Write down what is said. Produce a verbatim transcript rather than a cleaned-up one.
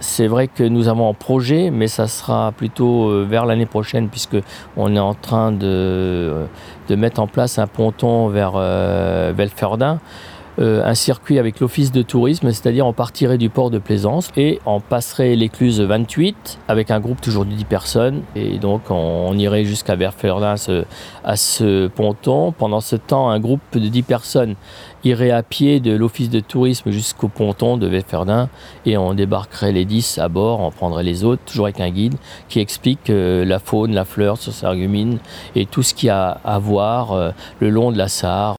c'est vrai que nous avons un projet, mais ça sera plutôt euh, vers l'année prochaine, puisqu'on est en train de, de mettre en place un ponton vers euh, Velferdin. Euh, un circuit avec l'office de tourisme, c'est-à-dire on partirait du port de Plaisance et on passerait l'écluse vingt-huit avec un groupe toujours de dix personnes et donc on, on irait jusqu'à Velferdin à ce, à ce ponton. Pendant ce temps, un groupe de dix personnes irait à pied de l'office de tourisme jusqu'au ponton de Velferdin et on débarquerait les dix à bord, on prendrait les autres, toujours avec un guide qui explique euh, la faune, la flore, Sarsargumines et tout ce qu'il y a à voir euh, le long de la Sarre.